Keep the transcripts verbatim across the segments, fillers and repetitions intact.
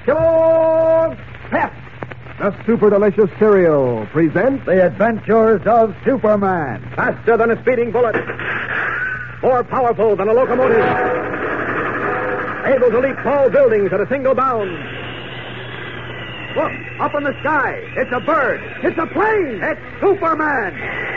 Kellogg's Pep, the super delicious cereal, presents the adventures of Superman. Faster than a speeding bullet. More powerful than a locomotive. Able to leap tall buildings at a single bound. Look, up in the sky. It's a bird. It's a plane. It's Superman.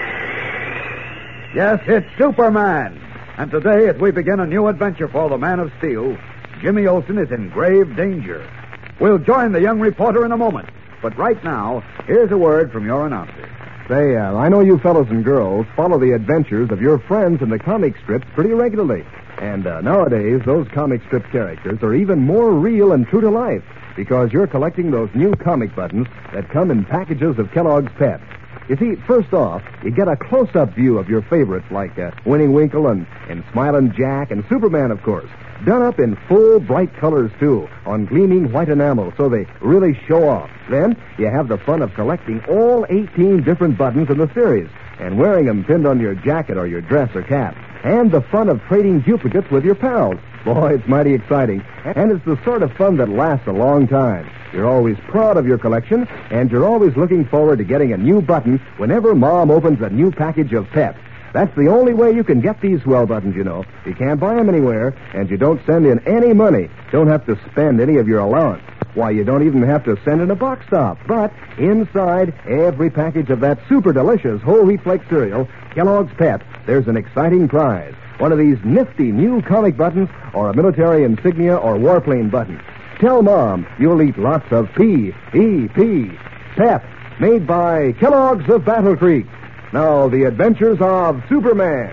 Yes, it's Superman. And today, as we begin a new adventure for the Man of Steel, Jimmy Olsen is in grave danger. We'll join the young reporter in a moment. But right now, here's a word from your announcer. Say, uh, I know you fellows and girls follow the adventures of your friends in the comic strips pretty regularly. And uh, nowadays, those comic strip characters are even more real and true to life because you're collecting those new comic buttons that come in packages of Kellogg's Pep. You see, first off, you get a close-up view of your favorites like uh, Winnie Winkle and, and Smilin' Jack and Superman, of course. Done up in full, bright colors, too, on gleaming white enamel, so they really show off. Then, you have the fun of collecting all eighteen different buttons in the series and wearing them pinned on your jacket or your dress or cap. And the fun of trading duplicates with your pals. Boy, it's mighty exciting. And it's the sort of fun that lasts a long time. You're always proud of your collection, and you're always looking forward to getting a new button whenever Mom opens a new package of Pep. That's the only way you can get these swell buttons, you know. You can't buy them anywhere, and you don't send in any money. Don't have to spend any of your allowance. Why, you don't even have to send in a box top. But inside every package of that super delicious whole wheat flake cereal, Kellogg's Pep, there's an exciting prize. One of these nifty new comic buttons or a military insignia or warplane button. Tell Mom you'll eat lots of P E P. Pep, made by Kellogg's of Battle Creek. Now, the adventures of Superman.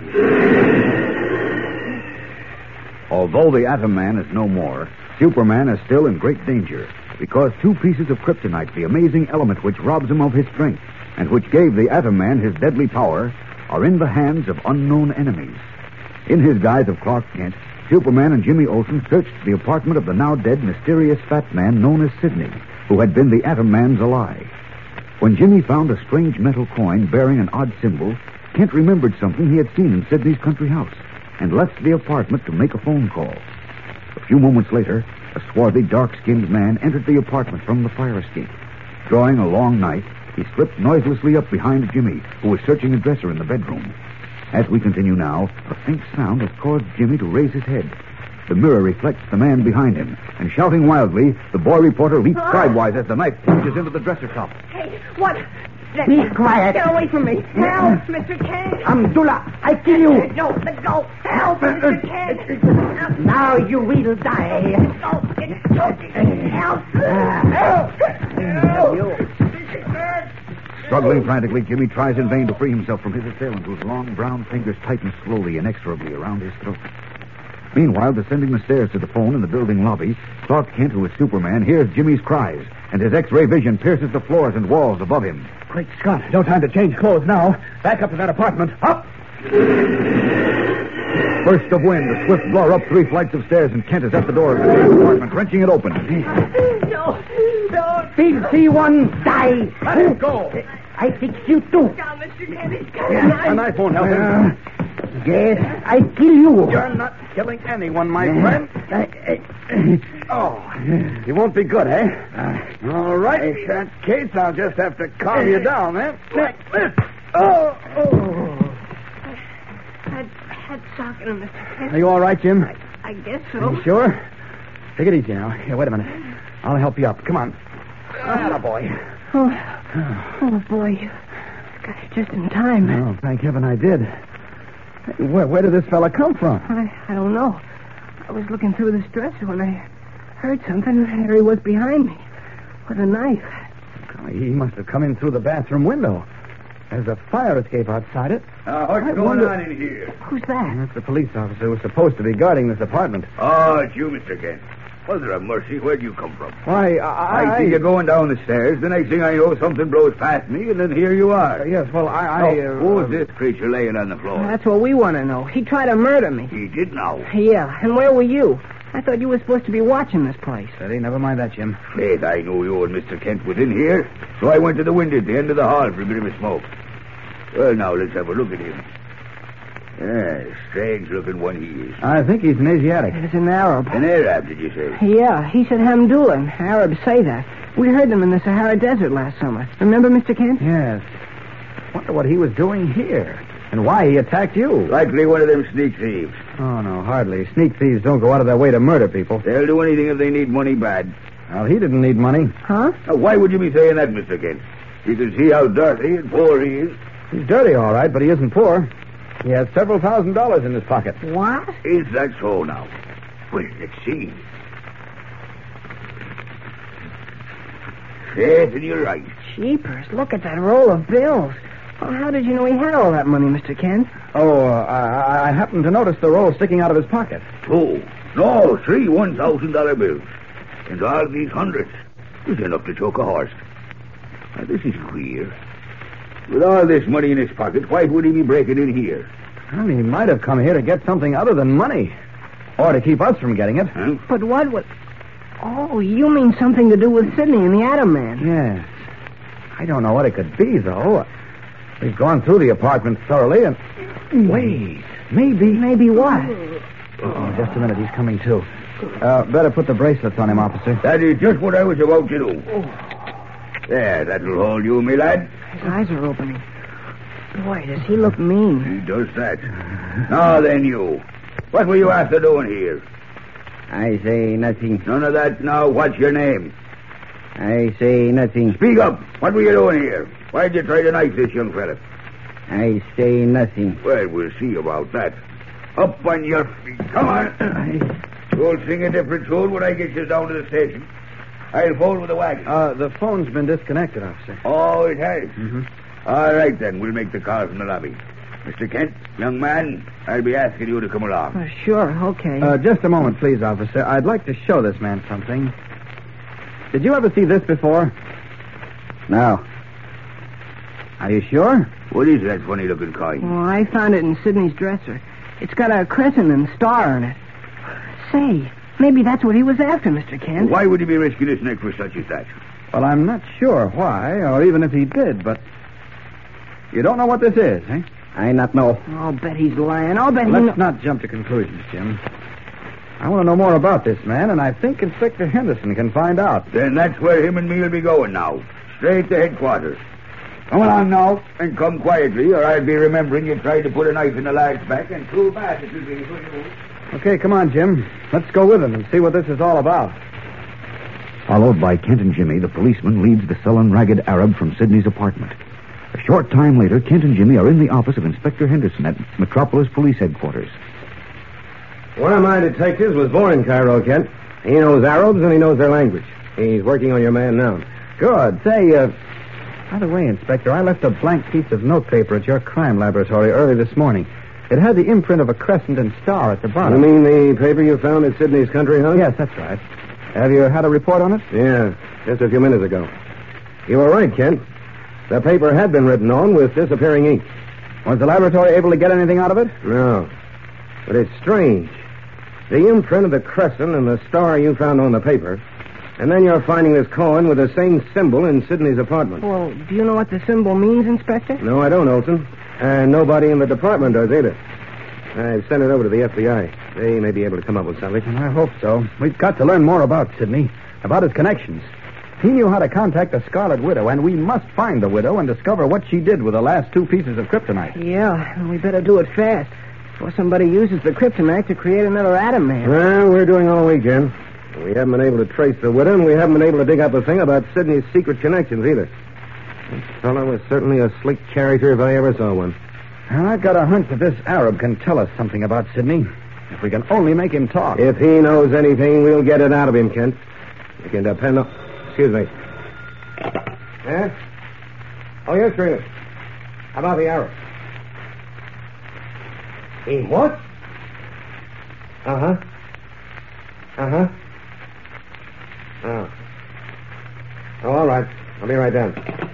Although the Atom Man is no more, Superman is still in great danger because two pieces of kryptonite, the amazing element which robs him of his strength and which gave the Atom Man his deadly power, are in the hands of unknown enemies. In his guise of Clark Kent, Superman and Jimmy Olsen searched the apartment of the now-dead mysterious fat man known as Sidney, who had been the Atom Man's ally. When Jimmy found a strange metal coin bearing an odd symbol, Kent remembered something he had seen in Sidney's country house and left the apartment to make a phone call. A few moments later, a swarthy, dark-skinned man entered the apartment from the fire escape. Drawing a long knife, he slipped noiselessly up behind Jimmy, who was searching a dresser in the bedroom. As we continue now, a faint sound has caused Jimmy to raise his head. The mirror reflects the man behind him, and shouting wildly, the boy reporter leaps Oh. sidewise as the knife plunges into the dresser top. Hey, what? Let Be quiet. Get away from me. Help, Mister Kent. Amdullah, I kill you. No, let go. Help, Mister Kent. Help. Now you will die. Help. Help. Help. You. Struggling frantically, Jimmy tries in vain to free himself from his assailant, whose long brown fingers tighten slowly, inexorably around his throat. Meanwhile, descending the stairs to the phone in the building lobby, Clark Kent, who is Superman, hears Jimmy's cries, and his X-ray vision pierces the floors and walls above him. Great Scott, no time to change clothes now. Back up to that apartment. Up! Burst of wind, a swift blur up three flights of stairs, and Kent is at the door of the apartment, wrenching it open. No, no. Filthy one, die. Let him go. I fix you too. Now, Mister Kent, he's got Yeah, a knife. a knife won't help him. Uh, yes, I kill you. You're not killing anyone, my friend. I, I, Oh, you won't be good, eh? All right. In that case, I'll just have to calm you down, eh? Like this. Oh, oh. I had socket in Mister Kent. Are you all right, Jim? I guess so. You sure? Take it easy now. Here, wait a minute. I'll help you up. Come on. Ah, boy. Oh, oh boy, you got it just in time. Oh, thank heaven I did. Where, where did this fella come from? I, I don't know. I was looking through this dresser when I heard something. There he was behind me with a knife. Oh, he must have come in through the bathroom window. There's a fire escape outside it. Uh, what's I going wonder- on in here? Who's that? That's the police officer who was supposed to be guarding this apartment. Oh, it's you, Mister Kent. Mother of mercy, where'd you come from? Why, I... I, see you going down the stairs. The next thing I know, something blows past me, and then here you are. Uh, yes, well, I... I Oh, uh, who's this creature laying on the floor? That's what we want to know. He tried to murder me. He did now. Yeah, and where were you? I thought you were supposed to be watching this place. Steady, never mind that, Jim. Faith, I knew you and Mister Kent was in here, so I went to the window at the end of the hall for a bit of a smoke. Well, now, let's have a look at him. Yeah, strange-looking one he is. I think he's an Asiatic. It's an Arab. An Arab, did you say? Yeah, he said Hamdullah. Arabs say that. We heard them in the Sahara Desert last summer. Remember, Mister Kent? Yes. Wonder what he was doing here and why he attacked you. Likely one of them sneak thieves. Oh, no, hardly. Sneak thieves don't go out of their way to murder people. They'll do anything if they need money bad. Well, he didn't need money. Huh? Now, why would you be saying that, Mister Kent? You can see how dirty and poor he is. He's dirty, all right, but he isn't poor. He has several thousand dollars in his pocket. What? Is that so now? Well, let's see. Yes, and you're right. Jeepers, look at that roll of bills. Well, how did you know he had all that money, Mister Kent? Oh, uh, I, I happened to notice the roll sticking out of his pocket. Two. No, three one thousand dollar bills. And all these hundreds. It's enough to choke a horse. Now, this is queer. With all this money in his pocket, why would he be breaking in here? Well, he might have come here to get something other than money. Or to keep us from getting it. Huh? But what would... Oh, you mean something to do with Sidney and the Atom Man? Yes. I don't know what it could be, though. We've gone through the apartment thoroughly and... Wait, maybe... Maybe what? Oh, just a minute. He's coming, too. Uh, better put the bracelets on him, officer. That is just what I was about to do. There, that'll hold you, me lad. His eyes are opening. Boy, does he look mean. He does that. Now then, you. What were you after doing here? I say nothing. None of that now. What's your name? I say nothing. Speak up. What were you doing here? Why'd you try to knife this young fella? I say nothing. Well, we'll see about that. Up on your feet. Come on. You'll sing a different tune when I get you down to the station. I'll phone with the wagon. Uh, the phone's been disconnected, officer. Oh, it has? Mm-hmm. All right, then. We'll make the call from the lobby. Mister Kent, young man, I'll be asking you to come along. Uh, sure, okay. Uh, just a moment, please, officer. I'd like to show this man something. Did you ever see this before? No. Are you sure? What is that funny-looking coin? Well, I found it in Sidney's dresser. It's got a crescent and star on it. Say, maybe that's what he was after, Mister Kent. Why would he be risking his neck for such as that? Well, I'm not sure why, or even if he did, but... You don't know what this is, eh? I not know. I'll bet he's lying. I'll bet he... Let's kno- not jump to conclusions, Jim. I want to know more about this man, and I think Inspector Henderson can find out. Then that's where him and me will be going now. Straight to headquarters. Come along now, and come quietly, or I'll be remembering you tried to put a knife in the lad's back, and too bad it will be for you. Okay, come on, Jim. Let's go with him and see what this is all about. Followed by Kent and Jimmy, the policeman leads the sullen, ragged Arab from Sidney's apartment. A short time later, Kent and Jimmy are in the office of Inspector Henderson at Metropolis Police Headquarters. One of my detectives was born in Cairo, Kent. He knows Arabs and he knows their language. He's working on your man now. Good. Say, uh... by the way, Inspector, I left a blank piece of notepaper at your crime laboratory early this morning. It had the imprint of a crescent and star at the bottom. You mean the paper you found at Sidney's country house? Yes, that's right. Have you had a report on it? Yeah, just a few minutes ago. You were right, Kent. The paper had been written on with disappearing ink. Was the laboratory able to get anything out of it? No. But it's strange. The imprint of the crescent and the star you found on the paper, and then you're finding this coin with the same symbol in Sidney's apartment. Well, do you know what the symbol means, Inspector? No, I don't, Olson. And nobody in the department does either. I've sent it over to the F B I. They may be able to come up with something. I hope so. We've got to learn more about Sidney, about his connections. He knew how to contact the Scarlet Widow, and we must find the widow and discover what she did with the last two pieces of kryptonite. Yeah, and we better do it fast, before somebody uses the kryptonite to create another Atom Man. Well, we're doing all we can. We haven't been able to trace the widow, and we haven't been able to dig up a thing about Sidney's secret connections either. This fellow was certainly a slick character if I ever saw one. Well, I've got a hunch that this Arab can tell us something about Sidney, if we can only make him talk. If he knows anything, we'll get it out of him, Kent. You can depend on... Excuse me. Yeah? Oh, yes, Rena. How about the Arab? He what? Uh-huh. Uh-huh. Oh. Oh, all right. I'll be right down.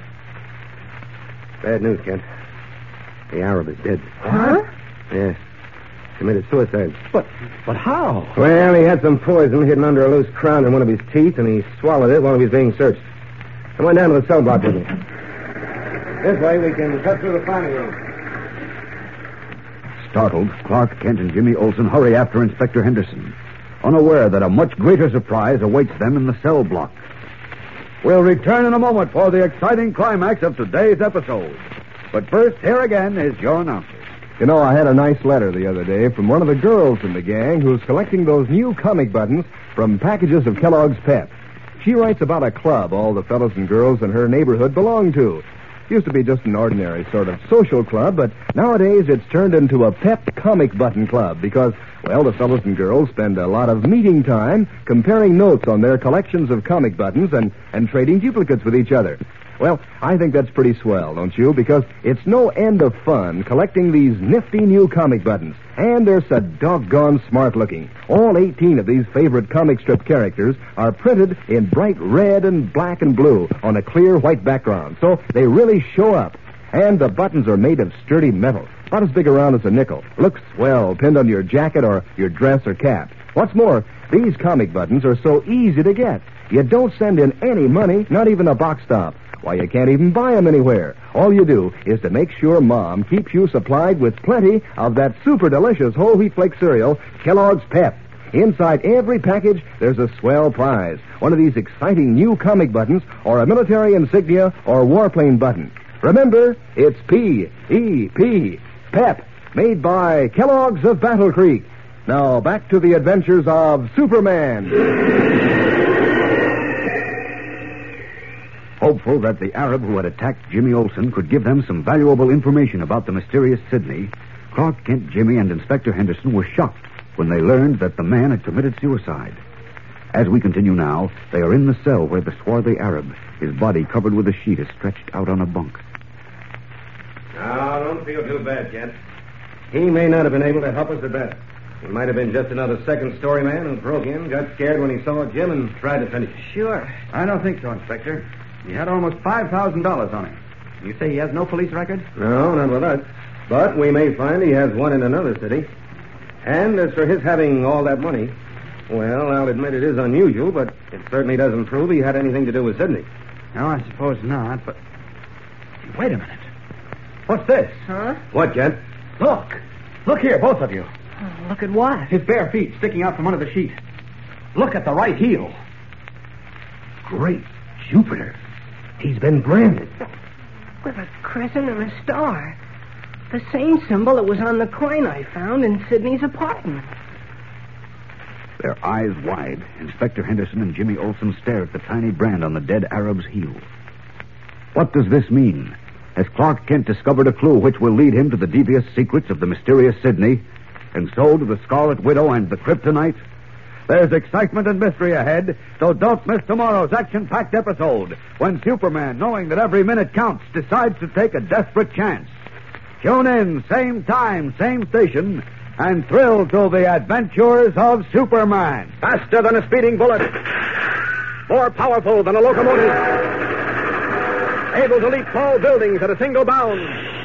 Bad news, Kent. The Arab is dead. Huh? Yes. Committed suicide. But, but how? Well, he had some poison hidden under a loose crown in one of his teeth, and he swallowed it while he was being searched. I went down to the cell block with me. This way we can cut through the filing room. Startled, Clark Kent and Jimmy Olsen hurry after Inspector Henderson, unaware that a much greater surprise awaits them in the cell block. We'll return in a moment for the exciting climax of today's episode. But first, here again is your announcer. You know, I had a nice letter the other day from one of the girls in the gang who's collecting those new comic buttons from packages of Kellogg's Pep. She writes about a club all the fellows and girls in her neighborhood belong to. Used to be just an ordinary sort of social club, but nowadays it's turned into a Pep comic button club because, well, the fellows and girls spend a lot of meeting time comparing notes on their collections of comic buttons and, and trading duplicates with each other. Well, I think that's pretty swell, don't you? Because it's no end of fun collecting these nifty new comic buttons. And they're so doggone smart looking. All eighteen of these favorite comic strip characters are printed in bright red and black and blue on a clear white background. So they really show up. And the buttons are made of sturdy metal, about as big around as a nickel. Looks swell, pinned on your jacket or your dress or cap. What's more, these comic buttons are so easy to get. You don't send in any money, not even a box stop. Why, you can't even buy them anywhere. All you do is to make sure Mom keeps you supplied with plenty of that super delicious whole wheat flake cereal, Kellogg's Pep. Inside every package, there's a swell prize. One of these exciting new comic buttons, or a military insignia, or warplane button. Remember, it's P E P, Pep, made by Kellogg's of Battle Creek. Now, back to the adventures of Superman. Hopeful that the Arab who had attacked Jimmy Olsen could give them some valuable information about the mysterious Sidney, Clark Kent, Jimmy, and Inspector Henderson were shocked when they learned that the man had committed suicide. As we continue now, they are in the cell where the swarthy Arab, his body covered with a sheet, is stretched out on a bunk. Now, don't feel too bad, Kent. He may not have been able to help us a bit. He might have been just another second-story man who broke in, got scared when he saw Jim, and tried to finish him. Sure. I don't think so, Inspector. He had almost five thousand dollars on him. You say he has no police record? No, not with us. But we may find he has one in another city. And as for his having all that money, well, I'll admit it is unusual, but it certainly doesn't prove he had anything to do with Sidney. No, I suppose not, but... Wait a minute. What's this? Huh? What, Kent? Look. Look here, both of you. Oh, look at what? His bare feet sticking out from under the sheet. Look at the right heel. Great Jupiter. He's been branded. With a crescent and a star. The same symbol that was on the coin I found in Sidney's apartment. Their eyes wide, Inspector Henderson and Jimmy Olsen stare at the tiny brand on the dead Arab's heel. What does this mean? Has Clark Kent discovered a clue which will lead him to the devious secrets of the mysterious Sidney, and so to the Scarlet Widow and the Kryptonite? There's excitement and mystery ahead, so don't miss tomorrow's action-packed episode when Superman, knowing that every minute counts, decides to take a desperate chance. Tune in, same time, same station, and thrill to the adventures of Superman. Faster than a speeding bullet. More powerful than a locomotive. Able to leap tall buildings at a single bound.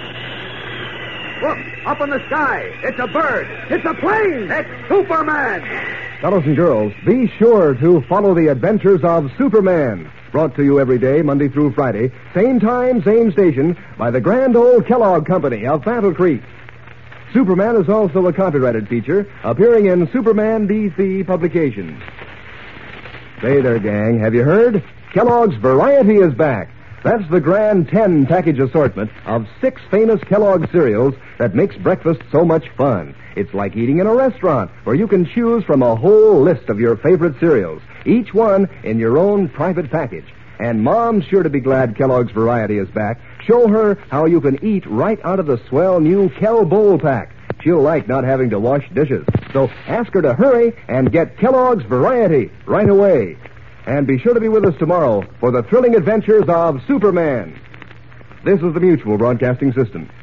Look, up in the sky. It's a bird. It's a plane. It's Superman. Fellows and girls, be sure to follow the adventures of Superman. Brought to you every day, Monday through Friday, same time, same station, by the grand old Kellogg Company of Battle Creek. Superman is also a copyrighted feature, appearing in Superman D C publications. Say there, gang, have you heard? Kellogg's Variety is back. That's the grand ten-package assortment of six famous Kellogg cereals that makes breakfast so much fun. It's like eating in a restaurant where you can choose from a whole list of your favorite cereals, each one in your own private package. And Mom's sure to be glad Kellogg's Variety is back. Show her how you can eat right out of the swell new Kell Bowl pack. She'll like not having to wash dishes. So ask her to hurry and get Kellogg's Variety right away. And be sure to be with us tomorrow for the thrilling adventures of Superman. This is the Mutual Broadcasting System.